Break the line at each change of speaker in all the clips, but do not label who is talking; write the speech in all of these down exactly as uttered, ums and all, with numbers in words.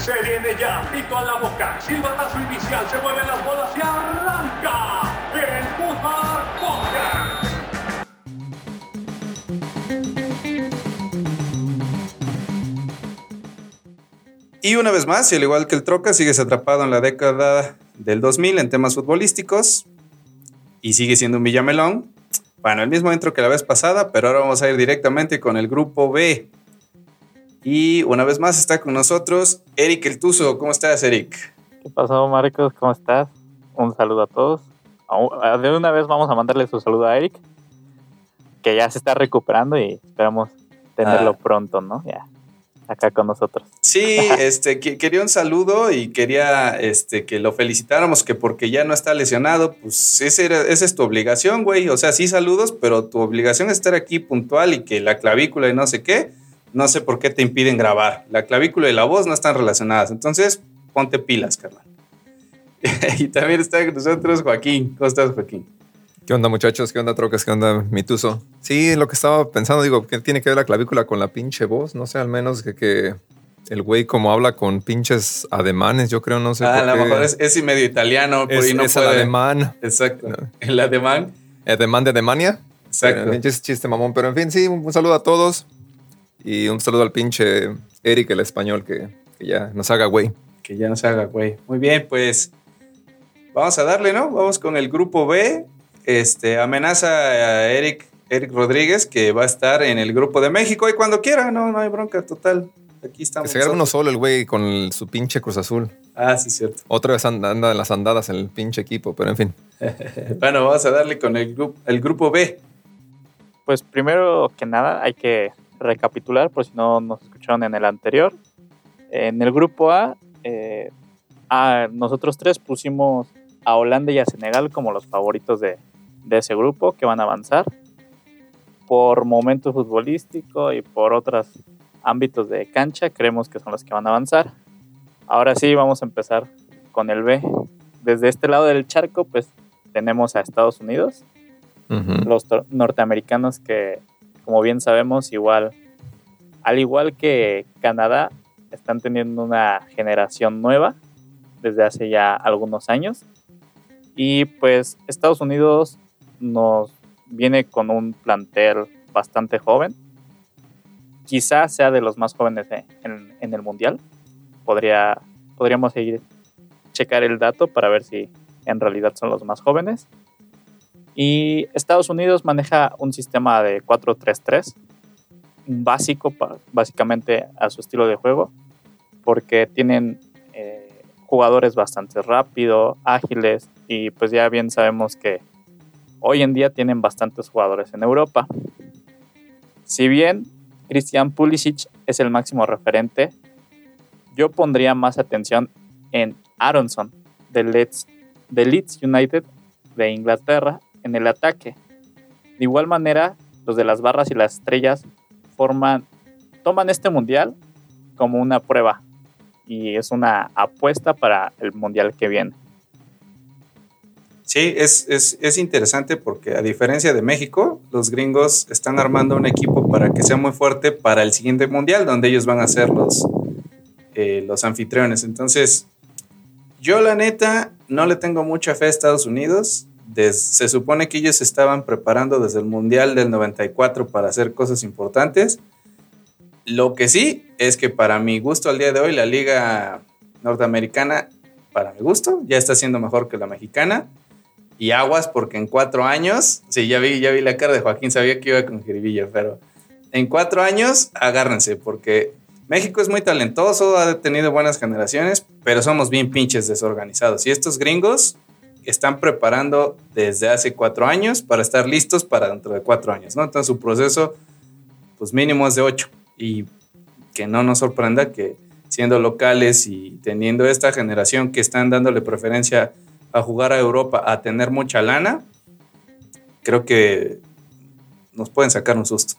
Se viene ya, pito a la boca, silbatazo inicial, se mueven las bolas y arranca el Fútbol Podcast.
Y una vez más, y al igual que el Troca, sigues atrapado en la década del dos mil en temas futbolísticos y sigue siendo un Villamelón. Bueno, el mismo intro que la vez pasada, pero ahora vamos a ir directamente con el grupo B. Y una vez más está con nosotros Eric El Tuzo. ¿Cómo estás, Eric?
¿Qué pasó, Marcos? ¿Cómo estás? Un saludo a todos. De una vez vamos a mandarle su saludo a Eric, que ya se está recuperando y esperamos tenerlo ah. pronto, ¿no? Ya, acá con nosotros.
Sí, este, que, quería un saludo y quería este, que lo felicitáramos, que porque ya no está lesionado, pues ese era, esa es tu obligación, güey. O sea, sí saludos, pero tu obligación es estar aquí puntual y que la clavícula y no sé qué, no sé por qué te impiden grabar. La clavícula y la voz no están relacionadas, entonces ponte pilas, carnal. Y también está con nosotros Joaquín. ¿Cómo estás, Joaquín?
¿Qué onda, muchachos? ¿Qué onda, trocas? ¿Qué onda, Mituso? Sí, lo que estaba pensando, digo, ¿qué tiene que ver la clavícula con la pinche voz? No sé, al menos que, que el güey como habla con pinches ademanes, yo creo, no sé.
Ah, a lo mejor es, es medio italiano.
Es,
y no
es
puede.
el ademán.
Exacto.
No.
El ademán.
Ademán de Alemania.
Exacto.
Pero, es chiste mamón, pero en fin, sí, un, un saludo a todos. Y un saludo al pinche Eric, el español, que, que ya nos haga güey.
Que ya nos haga güey. Muy bien, pues vamos a darle, ¿no? Vamos con el grupo B. Este, amenaza a Eric, Eric Rodríguez, que va a estar en el grupo de México y cuando quiera, no, no hay bronca, total. Aquí estamos.
Que se agarra uno solo el güey con el, su pinche Cruz Azul.
Ah, sí, cierto.
Otra vez anda, anda en las andadas en el pinche equipo, pero en fin.
Bueno, vamos a darle con el, grupo, el grupo B.
Pues primero que nada hay que recapitular, por si no nos escucharon en el anterior. En el grupo A, eh, a nosotros tres pusimos a Holanda y a Senegal como los favoritos de, de ese grupo que van a avanzar por momento futbolístico y por otros ámbitos de cancha. Creemos que son los que van a avanzar. Ahora sí, vamos a empezar con el B. Desde este lado del charco, pues tenemos a Estados Unidos, uh-huh. los to- norteamericanos que, como bien sabemos, igual, al igual que Canadá, están teniendo una generación nueva desde hace ya algunos años. Y pues Estados Unidos nos viene con un plantel bastante joven. Quizás sea de los más jóvenes en, en el Mundial. Podría, podríamos seguir checar el dato para ver si en realidad son los más jóvenes. Y Estados Unidos maneja un sistema de cuatro tres tres, básico, básicamente a su estilo de juego, porque tienen eh, jugadores bastante rápidos, ágiles, y pues ya bien sabemos que hoy en día tienen bastantes jugadores en Europa. Si bien Christian Pulisic es el máximo referente, yo pondría más atención en Aronson de Leeds, de Leeds United de Inglaterra en el ataque. De igual manera, los de las barras y las estrellas forman, toman este mundial como una prueba y es una apuesta para el mundial que viene.
Sí, es, es, es interesante porque a diferencia de México, los gringos están armando un equipo para que sea muy fuerte para el siguiente mundial, donde ellos van a ser los, eh, los anfitriones. Entonces, yo la neta no le tengo mucha fe a Estados Unidos. Des, se supone que ellos se estaban preparando desde el mundial del noventa y cuatro para hacer cosas importantes. Lo que sí es que para mi gusto al día de hoy la liga norteamericana, para mi gusto, ya está siendo mejor que la mexicana. Y aguas porque en cuatro años, sí, ya vi, ya vi la cara de Joaquín, sabía que iba con jiribilla, pero en cuatro años agárrense porque México es muy talentoso, ha tenido buenas generaciones, pero somos bien pinches desorganizados. Y estos gringos están preparando desde hace cuatro años para estar listos para dentro de cuatro años, ¿no? Entonces su proceso, pues mínimo es de ocho. Y que no nos sorprenda que siendo locales y teniendo esta generación que están dándole preferencia a jugar a Europa, a tener mucha lana, creo que nos pueden sacar un susto.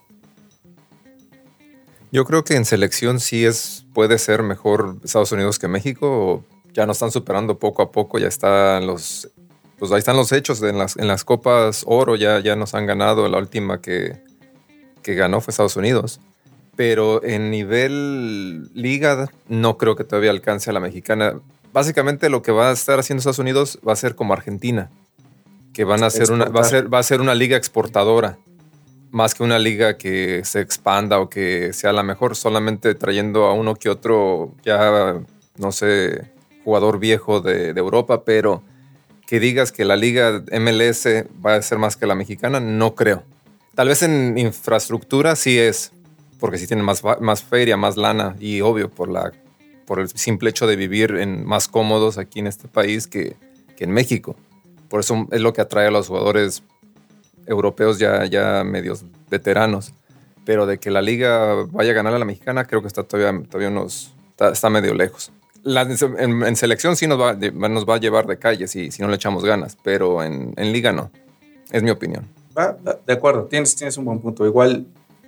Yo creo que en selección sí es, puede ser mejor Estados Unidos que México. Ya nos están superando poco a poco, ya están los, pues ahí están los hechos en las, en las Copas Oro, ya, ya nos han ganado. La última que, que ganó fue Estados Unidos. pero en nivel liga no creo que todavía alcance a la mexicana. Básicamente lo que va a estar haciendo Estados Unidos va a ser como Argentina, que van a ser una, va a ser, va a ser una liga exportadora, más que una liga que se expanda o que sea la mejor, solamente trayendo a uno que otro, ya no sé, jugador viejo de, de Europa, pero que digas que la liga M L S va a ser más que la mexicana, no creo. Tal vez en infraestructura sí es, porque sí tienen más, más feria, más lana, y obvio, por, la, por el simple hecho de vivir en, más cómodos aquí en este país que, que en México. Por eso es lo que atrae a los jugadores europeos ya, ya medios veteranos. Pero de que la liga vaya a ganar a la mexicana, creo que está todavía, todavía unos, está, está medio lejos. La, en, en selección sí nos va, nos va a llevar de calle si, si no le echamos ganas, pero en, en liga no. Es mi opinión.
Ah, de acuerdo, tienes, tienes un buen punto. Igual,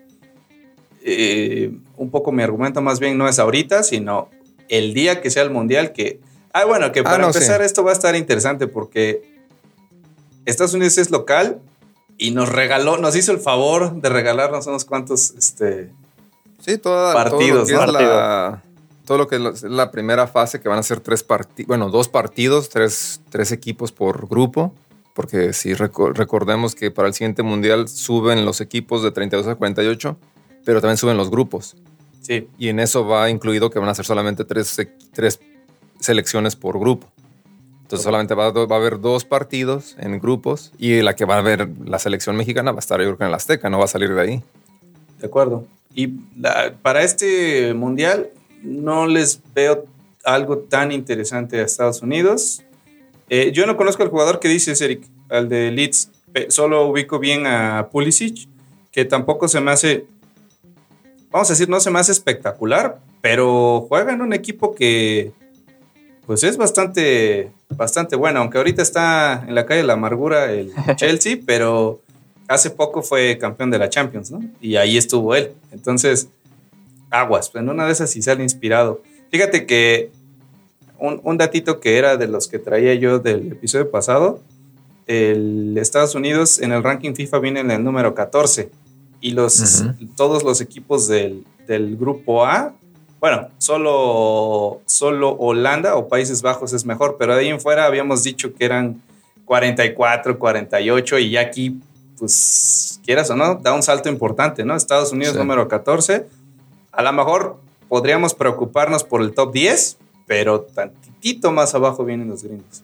eh, un poco mi argumento más bien no es ahorita, sino el día que sea el mundial. Que, ah, bueno, que para ah, no, empezar sí. Esto va a estar interesante porque Estados Unidos es local y nos regaló, nos hizo el favor de regalarnos unos cuantos este,
sí, toda,
partidos.
Todo lo,
¿no?
es la, todo lo que es la primera fase, que van a ser tres partidos, bueno, dos partidos, tres, tres equipos por grupo. Porque si recordemos que para el siguiente mundial suben los equipos de treinta y dos a cuarenta y ocho, pero también suben los grupos.
Sí.
Y en eso va incluido que van a ser solamente tres, tres selecciones por grupo. Entonces okay. solamente va, va a haber dos partidos en grupos y la que va a ver la selección mexicana va a estar yo creo que en el Azteca, no va a salir de ahí.
De acuerdo. Y la, para este mundial no les veo algo tan interesante a Estados Unidos. Eh, yo no conozco al jugador que dices, Eric, al de Leeds. Solo ubico bien a Pulisic, que tampoco se me hace, vamos a decir, no se me hace espectacular, pero juega en un equipo que pues es bastante, bastante bueno, aunque ahorita está en la calle de la amargura el Chelsea, pero hace poco fue campeón de la Champions, ¿no? Y ahí estuvo él. Entonces, aguas, en una de esas sí sale inspirado. Fíjate que Un, un datito que era de los que traía yo del episodio pasado, el Estados Unidos en el ranking FIFA viene en el número catorce y los, uh-huh. todos los equipos del, del grupo A, bueno, solo, solo Holanda o Países Bajos es mejor, pero de ahí en fuera habíamos dicho que eran cuarenta y cuatro, cuarenta y ocho y ya aquí, pues, quieras o no, da un salto importante, ¿no? Estados Unidos sí. número catorce, a lo mejor podríamos preocuparnos por el top diez, pero tantitito más abajo vienen los gringos.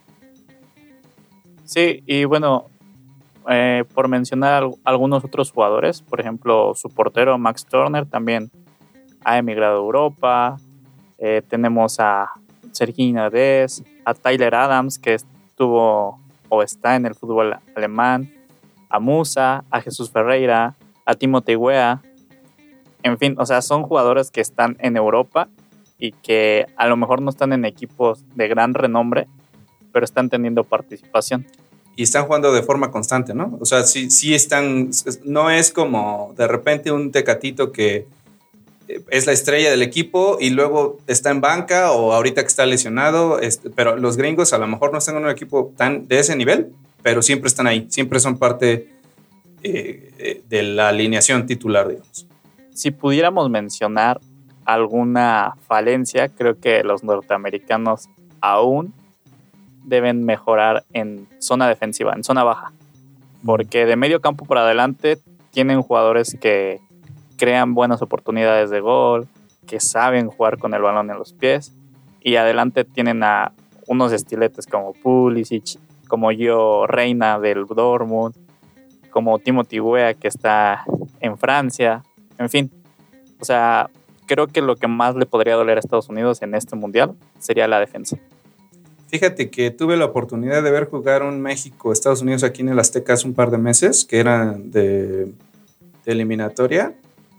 Sí, y bueno, eh, por mencionar algunos otros jugadores, por ejemplo, su portero Max Turner también ha emigrado a Europa. Eh, tenemos a Serginho Dest, a Tyler Adams, que estuvo o está en el fútbol alemán, a Musa, a Jesús Ferreira, a Timothy Weah. En fin, o sea, son jugadores que están en Europa y que a lo mejor no están en equipos de gran renombre, pero están teniendo participación.
Y están jugando de forma constante, ¿no? O sea, sí, sí están, no es como de repente un Tecatito que es la estrella del equipo y luego está en banca o ahorita que está lesionado, este, pero los gringos a lo mejor no están en un equipo tan de ese nivel, pero siempre están ahí, siempre son parte eh, de la alineación titular, digamos.
Si pudiéramos mencionar alguna falencia, creo que los norteamericanos aún deben mejorar en zona defensiva, en zona baja, porque de medio campo por adelante tienen jugadores que crean buenas oportunidades de gol, que saben jugar con el balón en los pies, y adelante tienen a unos estiletes como Pulisic, como Gio Reyna del Dortmund, como Timothy Weah que está en Francia, en fin, o sea, creo que lo que más le podría doler a Estados Unidos en este mundial sería la defensa.
Fíjate que tuve la oportunidad de ver jugar un México-Estados Unidos aquí en el Azteca hace un par de meses, que eran de, de eliminatoria.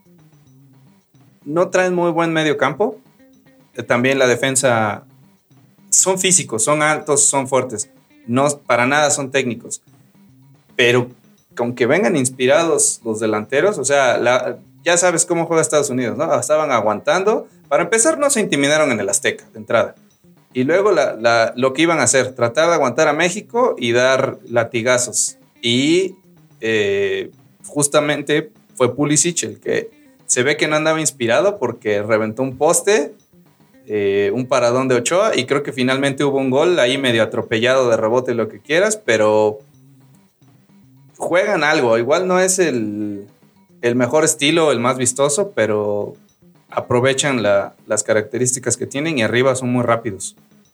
No traen muy buen medio campo. También la defensa, son físicos, son altos, son fuertes. No, para nada son técnicos. Pero con que vengan inspirados los delanteros, o sea, la, ya sabes cómo juega Estados Unidos, ¿no? Estaban aguantando. Para empezar, no se intimidaron en el Azteca de entrada. Y luego la, la, lo que iban a hacer, tratar de aguantar a México y dar latigazos. Y eh, justamente fue Pulisic el que se ve que no andaba inspirado porque reventó un poste, eh, un paradón de Ochoa, y creo que finalmente hubo un gol ahí medio atropellado de rebote, lo que quieras, pero juegan algo. Igual no es el, el mejor estilo, el más vistoso, pero aprovechan la, las características que tienen y arriba son muy rápidos.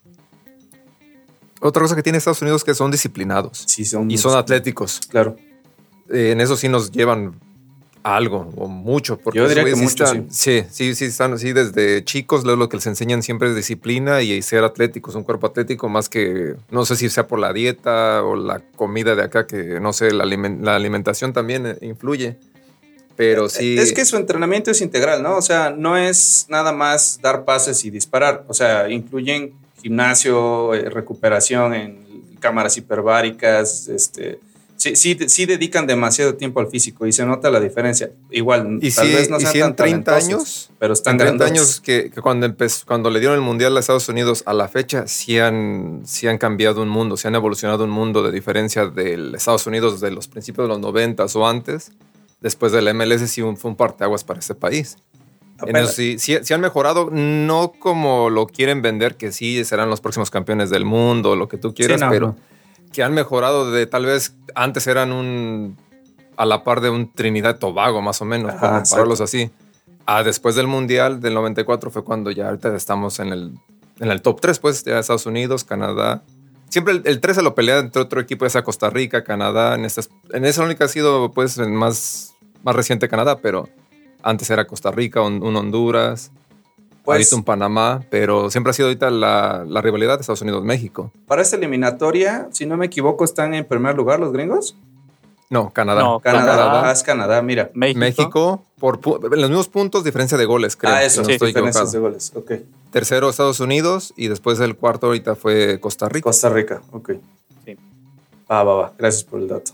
Otra cosa que tiene Estados Unidos es que son disciplinados.
Sí, son,
y son atléticos.
Claro.
Eh, en eso sí nos llevan a algo o mucho. Porque
yo diría que
sí
mucho,
están, sí. Sí, sí, sí, están así desde chicos. Lo que les enseñan siempre es disciplina y ser atléticos, un cuerpo atlético, más que, no sé si sea por la dieta o la comida de acá, que no sé, la, aliment, la alimentación también influye. Pero sí.
Es que su entrenamiento es integral, ¿no? O sea, no es nada más dar pases y disparar. O sea, incluyen gimnasio, eh, recuperación en cámaras hiperbáricas, este... Sí, sí, sí dedican demasiado tiempo al físico y se nota la diferencia. Igual,
y
tal
si,
vez no sean
y si
tan
en treinta años,
pero están
treinta
grandotes.
años que, que cuando, empezó, cuando le dieron el mundial a Estados Unidos a la fecha, sí han, sí han cambiado un mundo, sí han evolucionado un mundo de diferencia del Estados Unidos de los principios de los noventas o antes. Después de la M L S sí un, fue un parteaguas para este país. En eso sí, sí, sí han mejorado, no como lo quieren vender, que sí serán los próximos campeones del mundo, lo que tú quieras, sí, no, pero... No. Que han mejorado de tal vez antes eran un a la par de un Trinidad y Tobago más o menos, para compararlos así. Ah, después del Mundial del noventa y cuatro fue cuando ya ahorita estamos en el, en el top tres, pues ya Estados Unidos, Canadá. Siempre el, el tres se lo pelea entre otro equipo, ya sea Costa Rica, Canadá. En, estas, en esa única ha sido pues el más, más reciente Canadá, pero antes era Costa Rica, un, un Honduras. Pues, ahorita un Panamá, pero siempre ha sido ahorita la, la rivalidad de Estados Unidos-México.
Para esta eliminatoria, si no me equivoco, ¿están en primer lugar los gringos?
No, Canadá.
No, Canadá. Canadá. Ah, es Canadá, mira.
México, México por en los mismos puntos, diferencia de goles, creo.
Ah, eso,
no
sí,
estoy
diferencias de goles, ok.
Tercero, Estados Unidos, y después el cuarto ahorita fue Costa Rica.
Costa Rica, ok. Sí. Va, va, va. Gracias por el dato.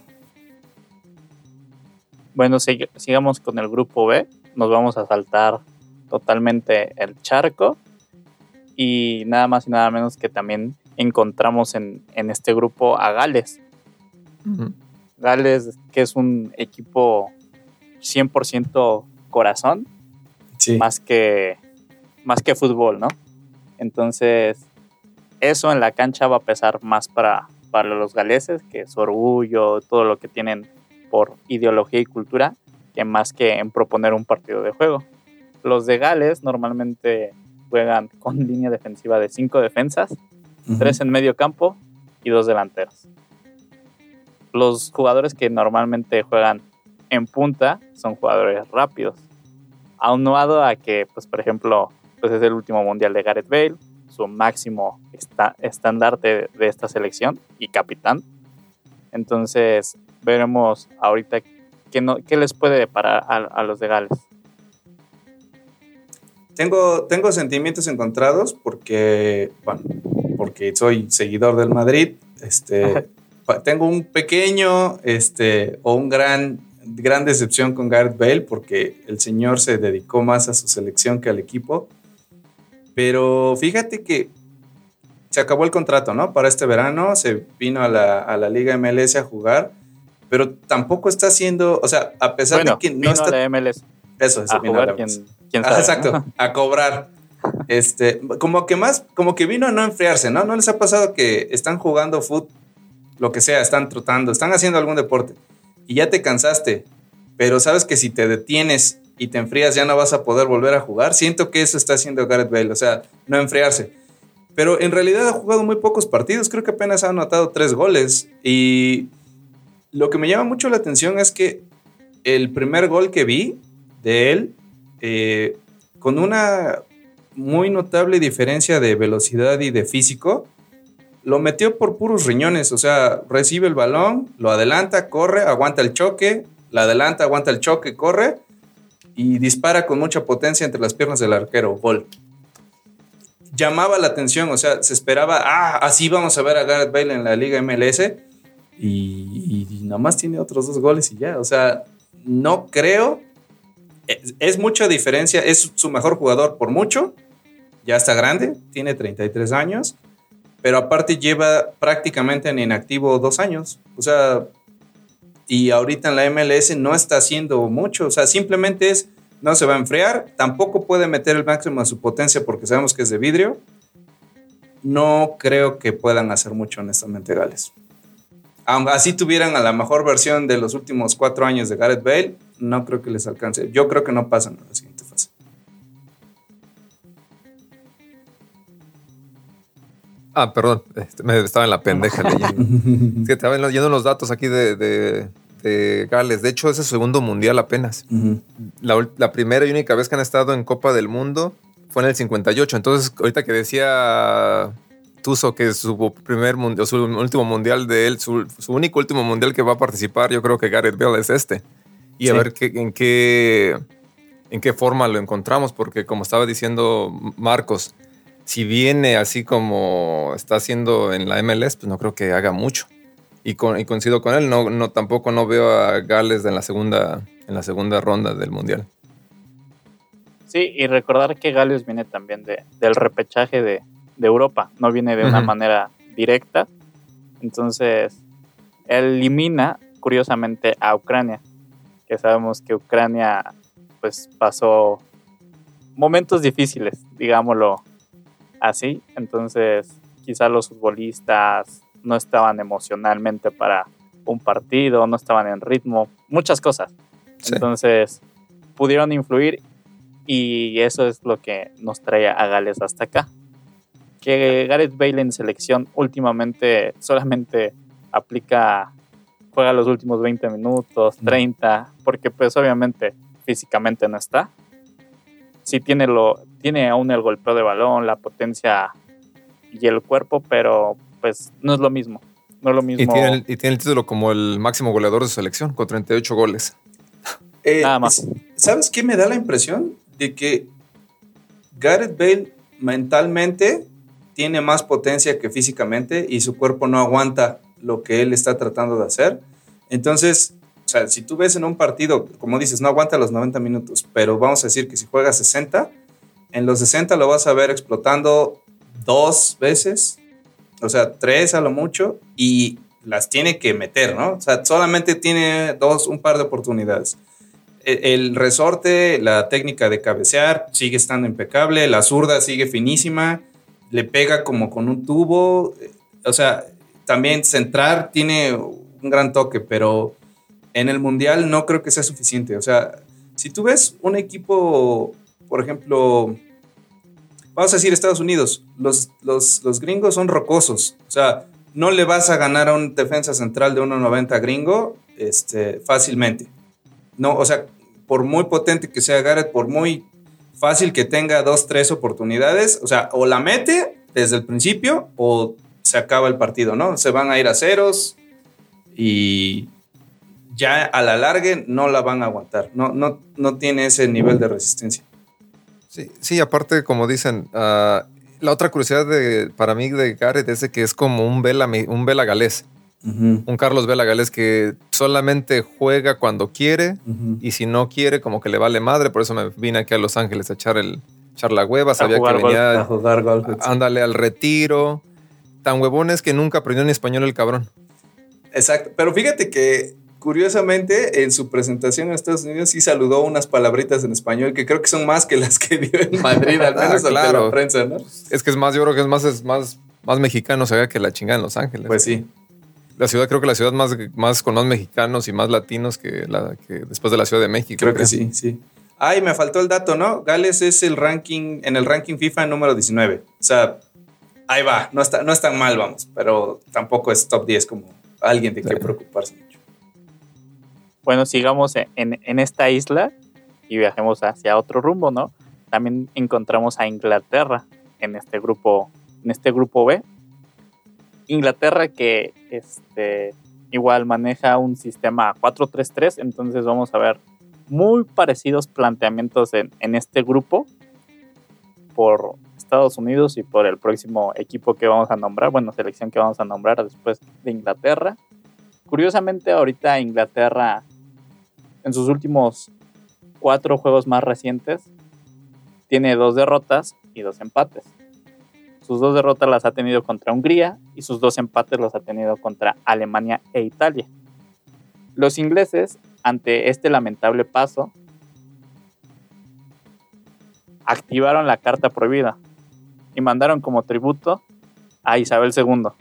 Bueno, sig- sigamos con el grupo B. Nos vamos a saltar totalmente el charco y nada más y nada menos que también encontramos en, en este grupo a Gales. Uh-huh. Gales, que es un equipo cien por ciento corazón, sí. más que más que fútbol, ¿no? Entonces eso en la cancha va a pesar más para, para los galeses, que su orgullo, todo lo que tienen por ideología y cultura, que más que en proponer un partido de juego. Los de Gales normalmente juegan con línea defensiva de cinco defensas, uh-huh. tres en medio campo y dos delanteros. Los jugadores que normalmente juegan en punta son jugadores rápidos. Aunado a que, pues, por ejemplo, pues es el último mundial de Gareth Bale, su máximo esta, estandarte de esta selección y capitán. Entonces, veremos ahorita qué, no, qué les puede deparar a, a los de Gales.
Tengo, tengo sentimientos encontrados porque, bueno, porque soy seguidor del Madrid. Este, tengo un pequeño este, o un gran, gran decepción con Gareth Bale porque el señor se dedicó más a su selección que al equipo. Pero fíjate que se acabó el contrato, ¿no? Para este verano se vino a la, a la Liga M L S a jugar, pero tampoco está haciendo, o sea, a pesar
bueno,
de que no
vino
está...
a la M L S.
Eso, eso.
A jugar, ¿quién, quién sabe?
Ah, exacto, a cobrar. Este, como que más, como que vino a no enfriarse, ¿no? ¿No les ha pasado que están jugando fútbol, lo que sea, están trotando, están haciendo algún deporte y ya te cansaste, pero sabes que si te detienes y te enfrías ya no vas a poder volver a jugar? Siento que eso está haciendo Gareth Bale, o sea, no enfriarse. Pero en realidad ha jugado muy pocos partidos, creo que apenas ha anotado tres goles y lo que me llama mucho la atención es que el primer gol que vi de él, eh, con una muy notable diferencia de velocidad y de físico, lo metió por puros riñones, o sea, recibe el balón, lo adelanta, corre, aguanta el choque, la adelanta, aguanta el choque, corre y dispara con mucha potencia entre las piernas del arquero, gol. Llamaba la atención, o sea, se esperaba, ah, así vamos a ver a Gareth Bale en la Liga M L S y, y nada más tiene otros dos goles y ya, o sea, no creo... Es, es mucha diferencia, es su mejor jugador por mucho, ya está grande, tiene treinta y tres años, pero aparte lleva prácticamente en inactivo dos años, o sea, y ahorita en la M L S no está haciendo mucho, o sea, simplemente es no se va a enfriar, tampoco puede meter el máximo de su potencia porque sabemos que es de vidrio. No creo que puedan hacer mucho, honestamente, Gales. Aunque así tuvieran a la mejor versión de los últimos cuatro años de Gareth Bale, no creo que les alcance. Yo creo que no pasan a la siguiente fase.
Ah, perdón, me estaba en la pendeja leyendo. Es que estaba leyendo los datos aquí de, de, de Gales. De hecho, es el segundo mundial apenas. Uh-huh. La, la primera y única vez que han estado en Copa del Mundo fue en el cincuenta y ocho. Entonces, ahorita que decía Tuzo que su primer mundial, su último mundial de él, su, su único último mundial que va a participar, yo creo que Gareth Bale es este. Y sí. A ver qué, en qué en qué forma lo encontramos, porque como estaba diciendo Marcos, si viene así como está haciendo en la M L S, pues no creo que haga mucho. Y, con, y coincido con él, no, no, tampoco no veo a Gales en la segunda, en la segunda ronda del mundial.
Sí, y recordar que Gales viene también de, del repechaje de, de Europa, no viene de uh-huh. una manera directa. Entonces, elimina curiosamente a Ucrania, que sabemos que Ucrania pues pasó momentos difíciles, digámoslo así. Entonces, quizá los futbolistas no estaban emocionalmente para un partido, no estaban en ritmo, muchas cosas. Sí. Entonces, pudieron influir. Y eso es lo que nos trae a Gales hasta acá. Que Gareth Bale en selección últimamente solamente aplica, juega los últimos veinte minutos, treinta, porque pues obviamente físicamente no está. Sí tiene, lo, tiene aún el golpeo de balón, la potencia y el cuerpo, pero pues no es lo mismo. No es lo mismo.
Y tiene el, y tiene el título como el máximo goleador de su selección, con treinta y ocho goles.
Eh, Nada más. ¿Sabes qué me da la impresión? De que Gareth Bale mentalmente tiene más potencia que físicamente y su cuerpo no aguanta lo que él está tratando de hacer. Entonces, o sea, si tú ves en un partido, como dices, no aguanta los noventa minutos, pero vamos a decir que si juega sesenta, en los sesenta lo vas a ver explotando dos veces, o sea, tres a lo mucho, y las tiene que meter, ¿no? O sea, solamente tiene dos, un par de oportunidades. El resorte, la técnica de cabecear sigue estando impecable, la zurda sigue finísima, le pega como con un tubo, o sea, también centrar tiene un gran toque, pero en el mundial no creo que sea suficiente. O sea, si tú ves un equipo, por ejemplo, vamos a decir Estados Unidos, los, los, los gringos son rocosos, o sea, no le vas a ganar a un defensa central de uno noventa gringo este, fácilmente. No, o sea, por muy potente que sea Gareth, por muy fácil que tenga dos, tres oportunidades, o sea, o la mete desde el principio o se acaba el partido, ¿no? Se van a ir a ceros y ya a la larga no la van a aguantar. No, no, no tiene ese nivel de resistencia.
Sí, sí, aparte, como dicen, uh, la otra curiosidad de, para mí de Gareth es de que es como un Vela, un Vela galés. Uh-huh. Un Carlos Vela Gales que solamente juega cuando quiere uh-huh. y si no quiere como que le vale madre. Por eso me vine aquí a Los Ángeles a echar, el, echar la hueva. Sabía que venía
golf, a jugar golf.
Ándale al retiro. Tan huevón es que nunca aprendió ni español el cabrón.
Exacto, pero fíjate que curiosamente en su presentación en Estados Unidos sí saludó unas palabritas en español que creo que son más que las que dio en Madrid, al menos ah, claro. ante la prensa, ¿no?
Es que es más, yo creo que es más, es más, más mexicano se vea que la chingada en Los Ángeles.
Pues sí.
La ciudad, creo que la ciudad más, más con más mexicanos y más latinos que, la, que después de la Ciudad de México.
Creo, creo que sí, sí. Ay, me faltó el dato, ¿no? Gales es el ranking, en el ranking FIFA número diecinueve. O sea, ahí va, no está, no es tan mal, vamos, pero tampoco es top diez como alguien de que claro. preocuparse mucho.
Bueno, sigamos en, en esta isla y viajemos hacia otro rumbo, ¿no? También encontramos a Inglaterra en este grupo, en este grupo B. Inglaterra que este, igual maneja un sistema cuatro tres tres, entonces vamos a ver muy parecidos planteamientos en, en este grupo por Estados Unidos y por el próximo equipo que vamos a nombrar, bueno, selección que vamos a nombrar después de Inglaterra. Curiosamente, ahorita Inglaterra en sus últimos cuatro juegos más recientes tiene dos derrotas y dos empates. Sus dos derrotas las ha tenido contra Hungría y sus dos empates los ha tenido contra Alemania e Italia. Los ingleses, ante este lamentable paso, activaron la carta prohibida y mandaron como tributo a Isabel segundo.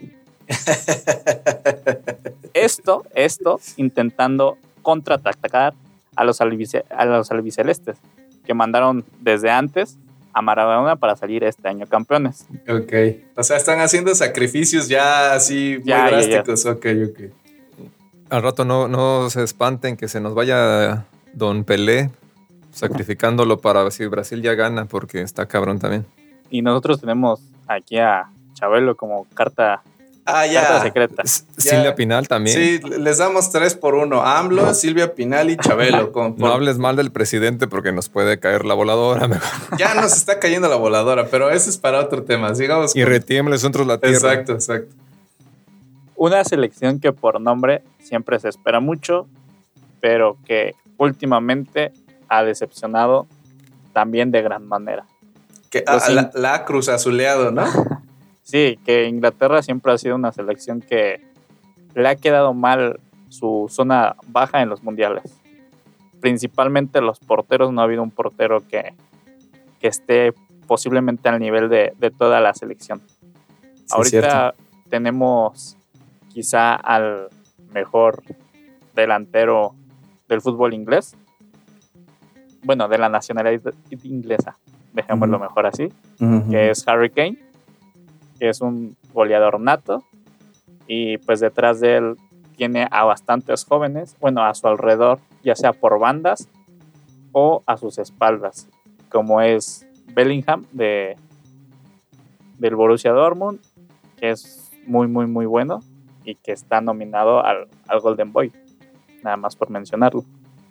Esto, esto intentando contraatacar a los, albice, a los albicelestes, que mandaron desde antes a Maradona para salir este año campeones.
Ok. O sea, están haciendo sacrificios ya así muy
Ya, ya,
drásticos.
ya.
Ok, ok.
Al rato no, no se espanten que se nos vaya Don Pelé sacrificándolo para ver si Brasil ya gana, porque está cabrón también.
Y nosotros tenemos aquí a Chabelo como carta,
Ah, ya.
carta secreta.
S- Silvia Pinal también.
Sí, les damos tres por uno. AMLO, Silvia Pinal y Chabelo. Con,
No
por-
hables mal del presidente porque nos puede caer la voladora mejor.
Ya nos está cayendo la voladora, pero eso es para otro tema. Sigamos.
Y
con-
retiemble nosotros la tierra.
Exacto, exacto.
Una selección que por nombre siempre se espera mucho, pero que últimamente ha decepcionado también de gran manera.
Que,
Los
ah,
in-
la, la Cruz Azuleado, ¿no?
Sí, que Inglaterra siempre ha sido una selección que le ha quedado mal su zona baja en los mundiales. Principalmente los porteros, no ha habido un portero que, que esté posiblemente al nivel de, de toda la selección.
Sí,
Ahorita tenemos quizá al mejor delantero del fútbol inglés. Bueno, de la nacionalidad inglesa, dejémoslo
Ujú.
mejor así,
Ujú.
que es Harry Kane, que es un goleador nato, y pues detrás de él tiene a bastantes jóvenes, bueno, a su alrededor, ya sea por bandas o a sus espaldas, como es Bellingham de, del Borussia Dortmund, que es muy, muy, muy bueno y que está nominado al, al Golden Boy, nada más por mencionarlo.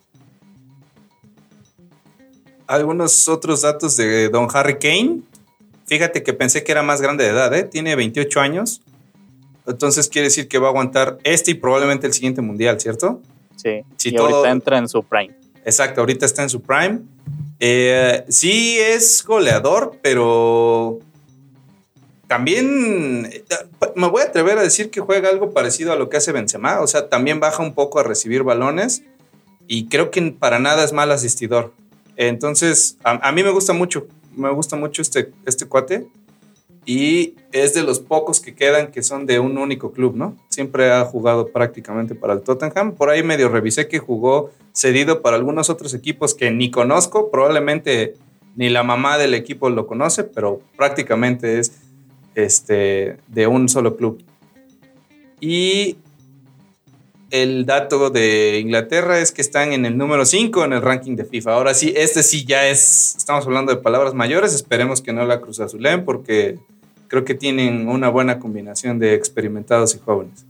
Algunos otros datos de don Harry Kane. Fíjate que pensé que era más grande de edad, ¿eh? Tiene veintiocho años. Entonces quiere decir que va a aguantar este y probablemente el siguiente mundial, ¿cierto?
Sí,
Sí,
y
todo-
ahorita entra en su prime.
Exacto, ahorita está en su prime. Eh, sí es goleador, pero también eh, me voy a atrever a decir que juega algo parecido a lo que hace Benzema. O sea, también baja un poco a recibir balones y creo que para nada es mal asistidor. Entonces, a, a mí me gusta mucho, me gusta mucho este, este cuate y es de los pocos que quedan que son de un único club, ¿no? Siempre ha jugado prácticamente para el Tottenham. Por ahí medio revisé que jugó cedido para algunos otros equipos que ni conozco, probablemente ni la mamá del equipo lo conoce, pero prácticamente es este, de un solo club. Y el dato de Inglaterra es que están en el número cinco en el ranking de FIFA. Ahora sí, este sí ya es, estamos hablando de palabras mayores, esperemos que no la Cruz Azulen porque creo que tienen una buena combinación de experimentados y jóvenes.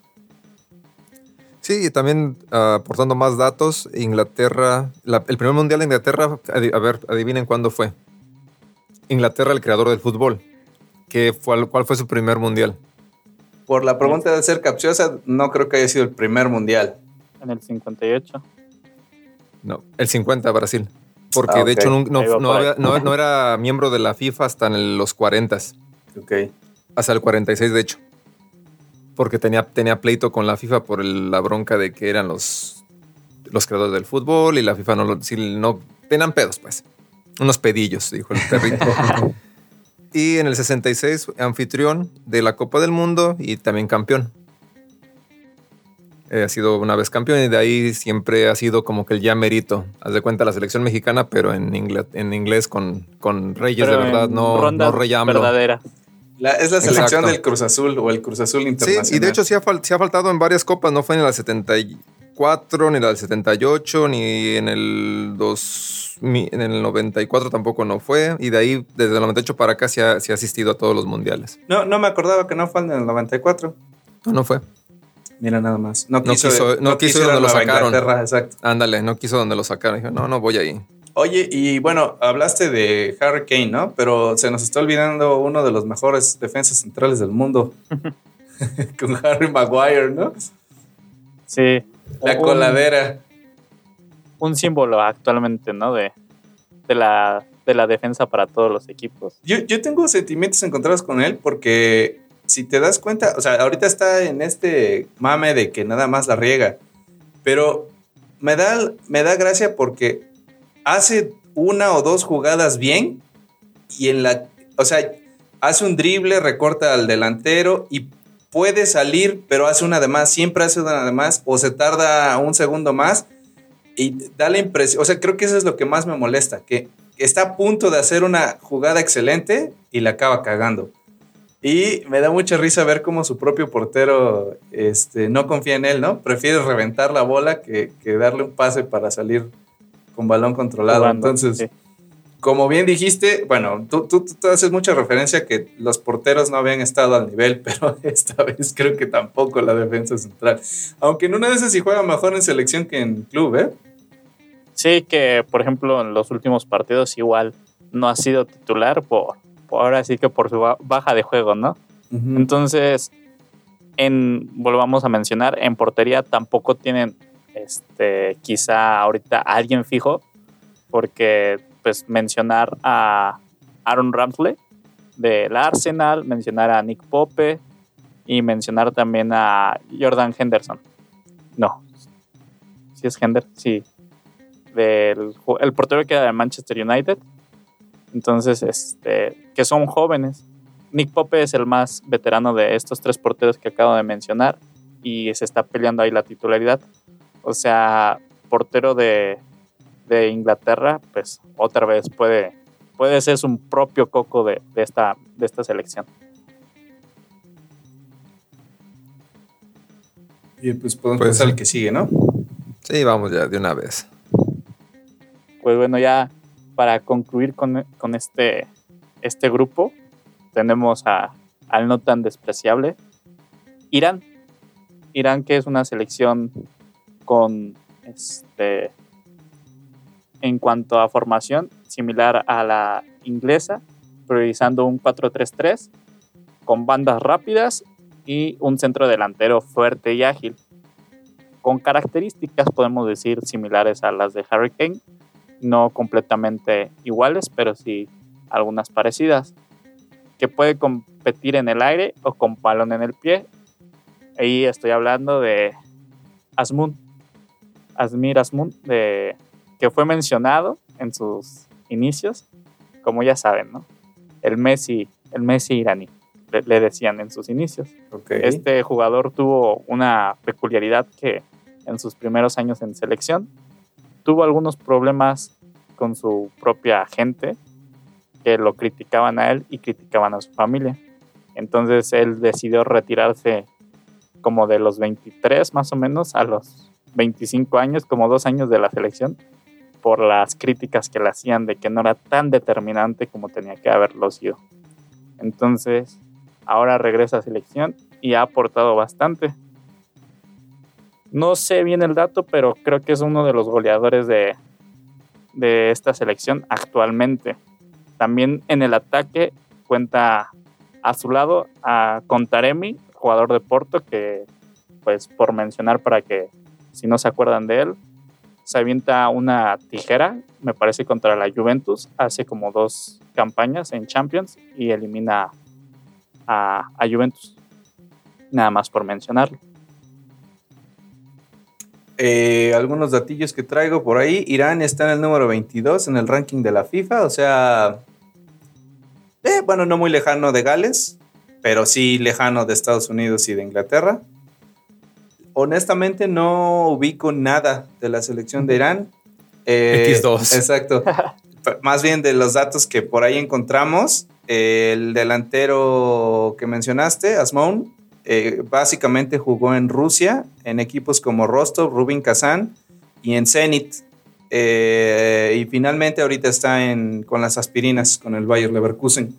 Sí, y también uh, aportando más datos, Inglaterra, la- el primer mundial de Inglaterra, adi- a ver, adivinen cuándo fue. Inglaterra, el creador del fútbol. ¿Qué fue, ¿Cuál fue su primer mundial?
Por la pregunta de ser capciosa, no creo que haya sido el primer mundial.
En el cincuenta y ocho.
No, el cincuenta, Brasil. Porque
Ah,
de
ok.
hecho no, no-
Ahí va
no
por ahí.
había- no- no era miembro de la FIFA hasta en el- los cuarenta,
Ok.
hasta el cuarenta y seis de hecho. Porque tenía, tenía pleito con la FIFA por el- la bronca de que eran los, los creadores del fútbol y la FIFA no lo... sí, no tenían pedos, pues. Unos pedillos, dijo el perrito. Y en el sesenta y seis, anfitrión de la Copa del Mundo y también campeón. Eh, ha sido una vez campeón y de ahí siempre ha sido como que el ya merito. Haz de cuenta la selección mexicana, pero en, ingle- en inglés con, con reyes
Pero
de verdad,
en
no,
rondas
no rey AMLO.
verdaderas.
La- es la selección
Exacto.
del Cruz Azul o el Cruz Azul
Sí,
Internacional.
y de hecho sí ha, fal- sí ha faltado en varias copas, no fue en la setenta y cuatro, ni la del setenta y ocho, ni en el dos, mi- en el noventa y cuatro tampoco no fue, y de ahí desde el noventa y ocho para acá sí ha, sí ha asistido a todos los mundiales.
No, no me acordaba que no fue en el noventa y cuatro.
No, no fue.
Mira nada más. No
No
quiso,
quiso- no quiso ir
ir a
donde lo
Nueva
sacaron.
Inglaterra, exacto.
Ándale, no quiso donde lo sacaron. Dijo, no, no voy ahí.
Oye, y bueno, hablaste de Harry Kane, ¿no? Pero se nos está olvidando uno de los mejores defensas centrales del mundo. Con Harry Maguire, ¿no?
Sí.
La
Un-
coladera.
Un símbolo actualmente, ¿no? De, de, la, de la defensa para todos los equipos.
Yo, yo tengo sentimientos encontrados con él porque si te das cuenta, o sea, ahorita está en este mame de que nada más la riega, pero me da, me da gracia porque hace una o dos jugadas bien y en la, o sea, hace un drible, recorta al delantero y puede salir, pero hace una de más, siempre hace una de más, o se tarda un segundo más y da la impresión, o sea, creo que eso es lo que más me molesta, que está a punto de hacer una jugada excelente y la acaba cagando. Y me da mucha risa ver cómo su propio portero este, no confía en él, ¿no? Prefiere reventar la bola que, que darle un pase para salir con balón controlado. Jugando, Entonces, sí. Como bien dijiste, bueno, tú, tú, tú haces mucha referencia a que los porteros no habían estado al nivel, pero esta vez creo que tampoco la defensa central. Aunque en una de esas sí juega mejor en selección que en club, ¿eh?
Sí, que por ejemplo en los últimos partidos igual no ha sido titular por, por ahora sí que por su baja de juego, ¿no? Uh-huh. Entonces, en, volvamos a mencionar, en portería tampoco tienen este, quizá ahorita alguien fijo, porque pues mencionar a Aaron Ramsey del Arsenal, mencionar a Nick Pope y mencionar también a Jordan Henderson. No, ¿sí es Henderson? Sí. Del el portero que era de Manchester United. Entonces, este, que son jóvenes. Nick Pope es el más veterano de estos tres porteros que acabo de mencionar y se está peleando ahí la titularidad. O sea, portero de, de Inglaterra, pues otra vez puede, puede ser su propio coco de, de, esta, de esta selección.
Y pues podemos pues, pasar al que sigue, ¿no?
Sí, vamos ya de una vez.
Pues bueno, ya para concluir con, con este, este grupo, tenemos a, al no tan despreciable Irán. Irán, que es una selección con, este, en cuanto a formación, similar a la inglesa, priorizando un cuatro tres tres, con bandas rápidas y un centro delantero fuerte y ágil, con características, podemos decir, similares a las de Harry Kane, no completamente iguales, pero sí algunas parecidas, que puede competir en el aire o con balón en el pie. Ahí estoy hablando de Azmoun, Asmir Azmoun, de, que fue mencionado en sus inicios, como ya saben, ¿no? El Messi, el Messi iraní, le, le decían en sus inicios.
Okay.
Este jugador tuvo una peculiaridad que en sus primeros años en selección tuvo algunos problemas con su propia gente que lo criticaban a él y criticaban a su familia. Entonces él decidió retirarse como de los veintitrés más o menos a los veinticinco años, como dos años de la selección, por las críticas que le hacían de que no era tan determinante como tenía que haberlo sido. Entonces ahora regresa a selección y ha aportado bastante. No sé bien el dato, pero creo que es uno de los goleadores de, de esta selección actualmente. También en el ataque cuenta a su lado a Contaremi, jugador de Porto, que, pues por mencionar para que si no se acuerdan de él, se avienta una tijera, me parece, contra la Juventus hace como dos campañas en Champions y elimina a, a Juventus. Nada más por mencionarlo.
Eh, algunos datillos que traigo por ahí. Irán está en el número veintidós en el ranking de la FIFA, o sea, eh, bueno, no muy lejano de Gales, pero sí lejano de Estados Unidos y de Inglaterra. Honestamente no ubico nada de la selección de Irán.
Eh, equis dos.
Exacto. Más bien de los datos que por ahí encontramos, eh, el delantero que mencionaste, Azmoun, Eh, básicamente jugó en Rusia, en equipos como Rostov, Rubin Kazán y en Zenit. Eh, y finalmente ahorita está en, con las aspirinas, con el Bayer Leverkusen.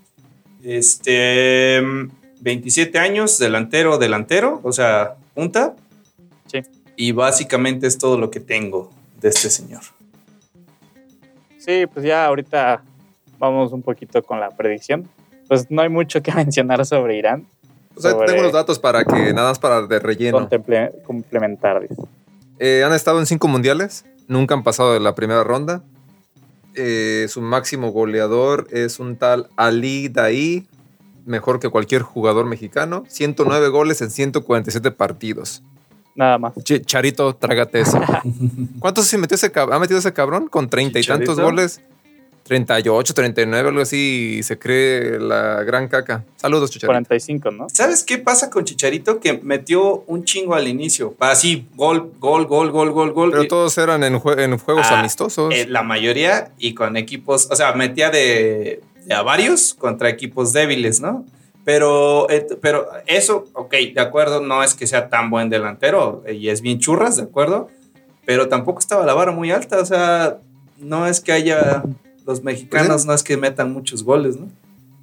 Este, veintisiete años, delantero, delantero, o sea, punta.
Sí.
Y básicamente es todo lo que tengo de este señor.
Sí, pues ya ahorita vamos un poquito con la predicción. Pues no hay mucho que mencionar sobre Irán.
O sea, tengo los datos para que, nada más para de relleno.
Complementar.
Eh, han estado en cinco mundiales, nunca han pasado de la primera ronda. Eh, su máximo goleador es un tal Ali Daei, mejor que cualquier jugador mexicano. ciento nueve goles en ciento cuarenta y siete partidos.
Nada más.
Ch- Charito, trágate eso. ¿Cuántos se metió ese cab- ha metido ese cabrón? Con treinta y
¿Chicharito?
tantos goles. treinta y ocho, treinta y nueve, algo así. Y se cree la gran caca. Saludos, Chicharito.
cuarenta y cinco, ¿no?
¿Sabes qué pasa con Chicharito? Que metió un chingo al inicio. Así, gol, gol, gol, gol, gol, gol.
Pero
Y-
todos eran en, jue- en juegos
Ah,
amistosos.
eh, la mayoría y con equipos, o sea, metía de, de a varios contra equipos débiles, ¿no? Pero, eh, pero eso, ok, de acuerdo, no es que sea tan buen delantero y es bien churras, de acuerdo, pero tampoco estaba la vara muy alta, o sea, no es que haya, los mexicanos
Pues sí.
no es que metan muchos goles, ¿no?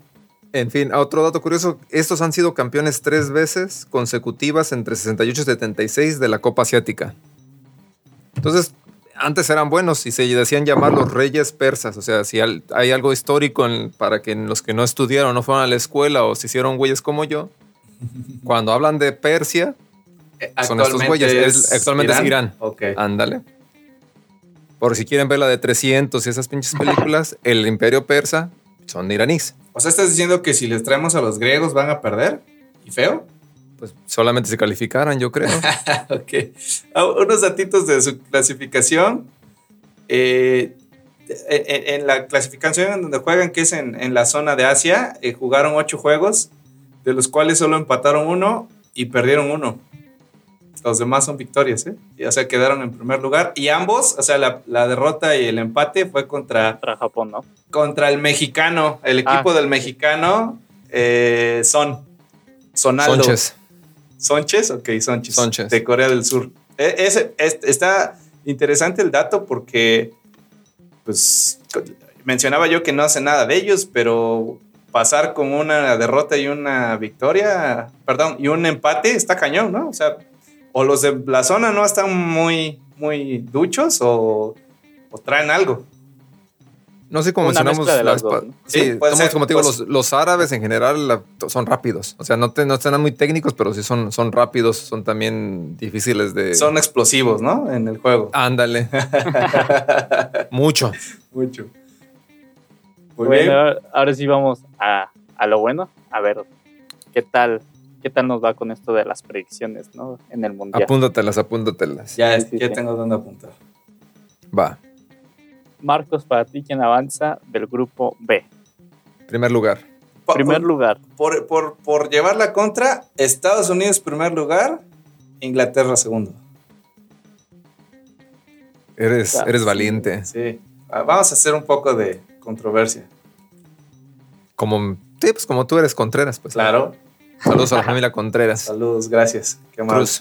En fin, otro dato curioso, estos han sido campeones tres veces consecutivas entre sesenta y ocho y setenta y seis de la Copa Asiática. Entonces, antes eran buenos y se decían llamar los reyes persas. O sea, si al- hay algo histórico en- para que los que no estudiaron, no fueron a la escuela o se hicieron güeyes como yo, cuando hablan de Persia,
Eh,
son estos güeyes. Es- actualmente es Irán.
Ok.
ándale. Por si quieren ver la de trescientos y esas pinches películas, el imperio persa son iraníes.
O sea, ¿estás diciendo que si les traemos a los griegos van a perder? ¿Y feo?
Pues solamente se calificaran, yo creo.
Ok. Ah, unos datitos de su clasificación. Eh, en, en la clasificación en donde juegan, que es en, en la zona de Asia, eh, jugaron ocho juegos, de los cuales solo empataron uno y perdieron uno. Los demás son victorias, ¿eh? Y, o sea, quedaron en primer lugar. Y ambos, o sea, la, la derrota y el empate fue contra,
Contra Japón, ¿no?
contra el mexicano. El equipo
Ah.
del mexicano eh, son Sonaldo.
Sánchez.
¿Sonches? Ok, Sonches.
Sonches.
De Corea del Sur. E- ese- es- está interesante el dato porque, pues, co- mencionaba yo que no hace nada de ellos, pero pasar con una derrota y una victoria, perdón, y un empate está cañón, ¿no? O sea, o los de la zona no están muy, muy duchos o, o traen algo.
No sé cómo
Una
mencionamos
mezcla de
la
las
vez
dos,
pa-
¿no?
Sí,
Sí, puede
somos,
ser,
como te digo,
pues-
los, los árabes en general la- son rápidos. O sea, no, te, no están muy técnicos, pero sí son, son rápidos, son también difíciles de.
Son explosivos, ¿no? En el juego.
Ándale. Mucho.
Mucho. Muy bien.
Bueno, ahora- ahora sí vamos a, a lo bueno. A ver, ¿qué tal, qué tal nos va con esto de las predicciones, ¿no? En el Mundial.
Apúntatelas, apúntatelas.
Ya,
Sí, sí,
ya
sí.
tengo dónde apuntar.
Va.
Marcos, para ti, ¿quién avanza del grupo B?
Primer lugar.
Pa-
Primer lugar.
Por, por, por llevar la contra, Estados Unidos primer lugar, Inglaterra segundo.
Eres,
Ah,
eres
sí.
valiente.
Sí. Ah, Vamos a hacer un poco de controversia.
Como, sí, pues como tú eres Contreras, pues.
Claro.
Saludos a la familia Contreras.
Saludos, gracias. Qué amable.
Cruz.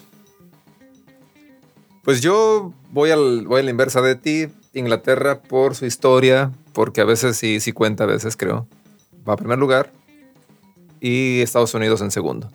Pues yo voy, al, voy a la inversa de ti. Inglaterra por su historia, porque a veces sí, sí cuenta, a veces creo. Va a primer lugar. Y Estados Unidos en segundo.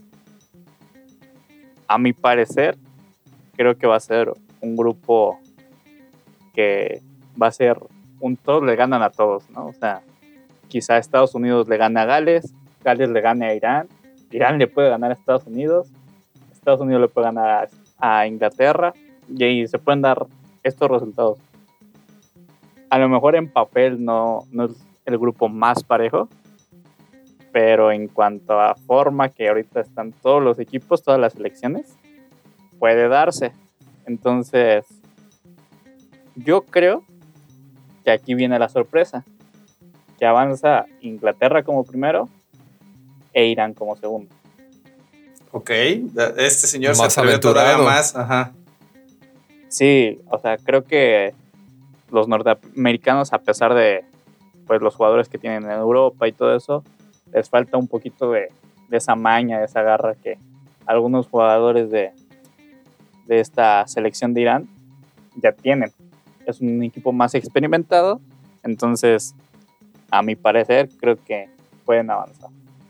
A mi parecer, creo que va a ser un grupo que va a ser un todos le ganan a todos, ¿no? O sea, quizá Estados Unidos le gane a Gales, Gales le gane a Irán, Irán le puede ganar a Estados Unidos, Estados Unidos le puede ganar a, a Inglaterra y ahí se pueden dar estos resultados. A lo mejor en papel no, no es el grupo más parejo, pero en cuanto a forma que ahorita están todos los equipos, todas las selecciones, puede darse. Entonces, yo creo que aquí viene la sorpresa, que avanza Inglaterra como primero e Irán como segundo.
Ok. Este señor
Más
se atrevió todavía
aventurado.
más. Ajá.
Sí, o sea, creo que los norteamericanos, a pesar de pues los jugadores que tienen en Europa y todo eso, les falta un poquito de, de esa maña, de esa garra que algunos jugadores de, de esta selección de Irán ya tienen. Es un equipo más experimentado, entonces, a mi parecer, creo que pueden avanzar.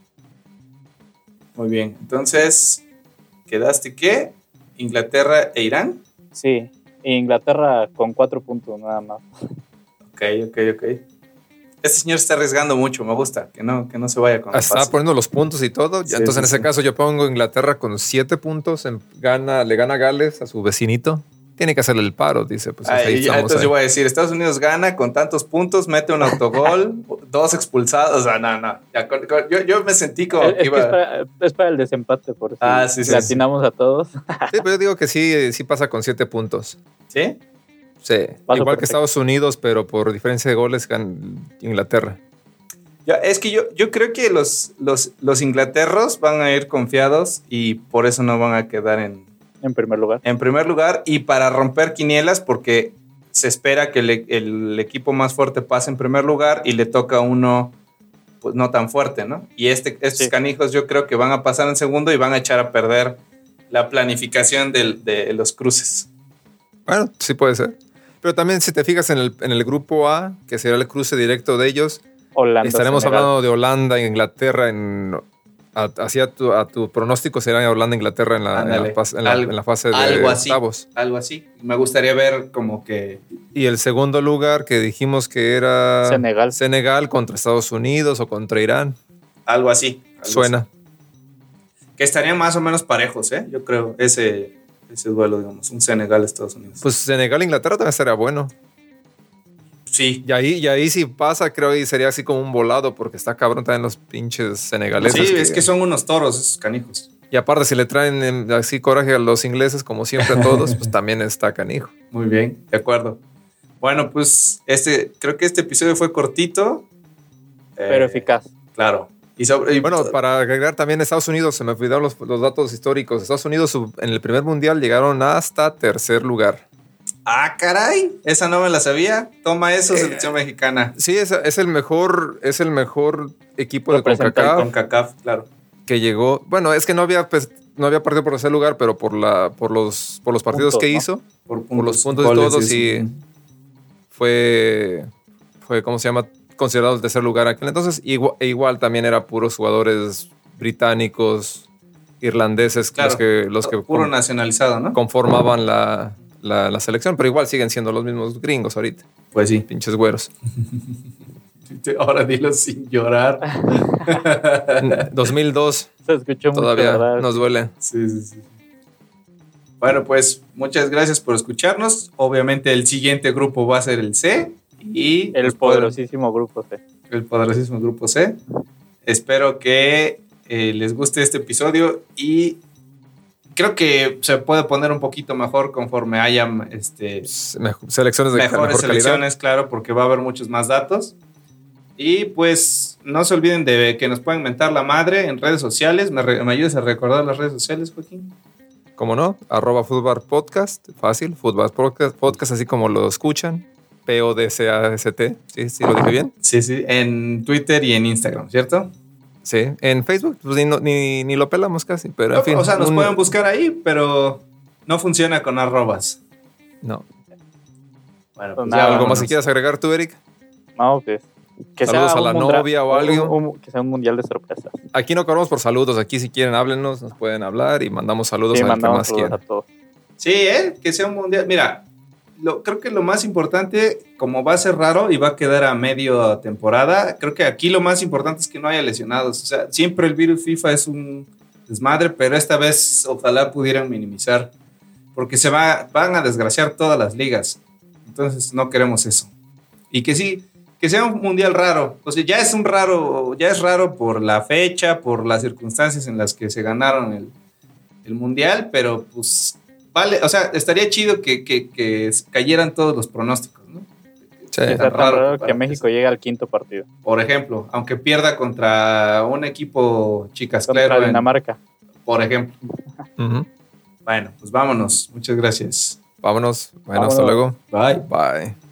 Muy bien. Entonces, ¿quedaste qué? Inglaterra e Irán.
Sí, e Inglaterra con cuatro puntos nada más.
Ok, ok, ok. Este señor está arriesgando mucho, me gusta, que no, que no se vaya con la
Está
fácil.
poniendo los puntos y todo.
Sí,
Entonces,
sí,
en ese
sí.
caso, yo pongo Inglaterra con siete puntos. En, gana, le gana Gales a su vecinito. tiene que hacerle el paro, dice. Pues
Ay,
ahí
ya,
estamos.
entonces
Ahí.
yo voy a decir, Estados Unidos gana con tantos puntos, mete un autogol, dos expulsados. O sea, no, no. Ya, con, con, yo, yo me sentí como
Es,
que
es,
iba...
que es, para, es para el desempate, por si
Ah, sí, sí,
le atinamos a todos.
Sí, pero yo digo que sí, sí pasa con siete puntos.
¿Sí?
Sí,
Paso
igual que
perfecto.
Estados Unidos, pero por diferencia de goles gan Inglaterra.
Ya, es que yo, yo creo que los, los, los inglaterros van a ir confiados y por eso no van a quedar en,
En primer lugar.
en primer lugar. Y para romper quinielas, porque se espera que el, el equipo más fuerte pase en primer lugar y le toca a uno pues no tan fuerte, ¿no? Y este, estos
Sí.
canijos yo creo que van a pasar en segundo y van a echar a perder la planificación del, de los cruces.
Bueno, sí puede ser. Pero también si te fijas en el, en el grupo A, que será el cruce directo de ellos,
Holanda.
estaremos
Senegal.
hablando de Holanda e Inglaterra. En, a, así a tu, a tu pronóstico será Holanda e Inglaterra en la, en la,
Ándale.
fase, en la,
Algo-
en la fase de
algo así.
octavos.
Algo así. Me gustaría ver como que...
Y el segundo lugar que dijimos que era
Senegal.
Senegal contra Estados Unidos o contra Irán.
Algo así. Algo
Suena.
así. Que estarían más o menos parejos, ¿eh? Yo creo, ese, ese duelo, digamos, un Senegal-Estados Unidos.
Pues Senegal e Inglaterra también sería bueno.
sí.
Y ahí, y ahí si pasa, creo que sería así como un volado, porque está cabrón también los pinches senegaleses.
Sí, es que son unos toros esos canijos.
Y aparte, si le traen em, así coraje a los ingleses, como siempre a todos, pues también está canijo.
Muy bien, de acuerdo. Bueno, pues este, creo que este episodio fue cortito.
Pero
Eh,
eficaz.
Claro. Y sobre, y-
Bueno, para agregar también Estados Unidos, se me olvidaron los, los datos históricos. Estados Unidos su- en el primer mundial llegaron hasta tercer lugar.
Ah, caray, esa no me la sabía. Toma eso, selección mexicana.
Sí, es, es el mejor, es el mejor equipo de
Representa
CONCACAF
Con CACAF, claro.
que llegó. Bueno, es que no había, pues, no había partido por tercer lugar, pero por la, por los, por los partidos
Puntos,
que
¿no?
hizo,
Por,
por los puntos y
goles
todo,
eso.
sí, fue, fue, ¿cómo se llama? Considerado el tercer lugar aquel entonces. Igual, e igual también era puros jugadores británicos, irlandeses,
Claro,
los que, los que
puro
con-
nacionalizado, ¿no?
conformaban la, la, la selección, pero igual siguen siendo los mismos gringos ahorita,
Pues sí.
pinches güeros.
Ahora dilo sin llorar.
dos mil dos,
Se escuchó mucho,
todavía
¿verdad?
nos duele.
Sí, sí, sí. Bueno, pues muchas gracias por escucharnos. Obviamente el siguiente grupo va a ser el C y
El
nos
poderosísimo grupo C.
podrán- el poderosísimo grupo C. Espero que eh, les guste este episodio y creo que se puede poner un poquito mejor conforme haya este,
Me- Selecciones de
mejores
mejor calidad.
selecciones, claro, porque va a haber muchos más datos. Y pues no se olviden de que nos pueden mentar la madre en redes sociales. ¿Me, re- me ayudas a recordar las redes sociales, Joaquín?
¿Cómo no? Arroba Footbar Podcast. Fácil. Footbar Podcast, podcast así como lo escuchan. P O D C A S T. ¿Sí? ¿Sí lo dije bien?
Sí, sí, en Twitter y en Instagram, ¿cierto?
Sí. En Facebook pues ni, no- ni, ni lo pelamos casi. Pero en fin.
O sea, nos
un-
pueden buscar ahí, pero no funciona con arrobas.
No.
Bueno,
Pues
pues
nada,
ya
¿Algo más
vámonos.
si quieras agregar tú, Eric?
No, pues. Que
Saludos
sea
a la
un mundra-
novia o algo.
un- un- que sea un mundial de sorpresas.
Aquí no cobramos por saludos. Aquí si quieren háblenos, nos pueden hablar y mandamos saludos
Sí,
a al que
mandamos
más
saludos
quiera.
a todos.
Sí, ¿eh? Que sea un mundial. Mira, lo, creo que lo más importante, como va a ser raro y va a quedar a medio temporada, creo que aquí lo más importante es que no haya lesionados. O sea, siempre el virus FIFA es un desmadre, pero esta vez ojalá pudieran minimizar, porque se va, van a desgraciar todas las ligas. Entonces no queremos eso. Y que sí, que sea un mundial raro. O sea, ya es un raro, ya es raro por la fecha, por las circunstancias en las que se ganaron el, el mundial, pero pues vale, o sea, estaría chido que, que, que cayeran todos los pronósticos, ¿no?
Sí.
Que sea
tan
tan
raro
raro
para
que
que
México
sea.
llegue al quinto partido.
Por ejemplo, aunque pierda contra un equipo
Contra
chicasclero, en-
Dinamarca.
por ejemplo.
Ujú.
Bueno, pues vámonos. Muchas gracias.
Vámonos. Bueno,
Vámonos.
hasta luego.
Bye.
Bye.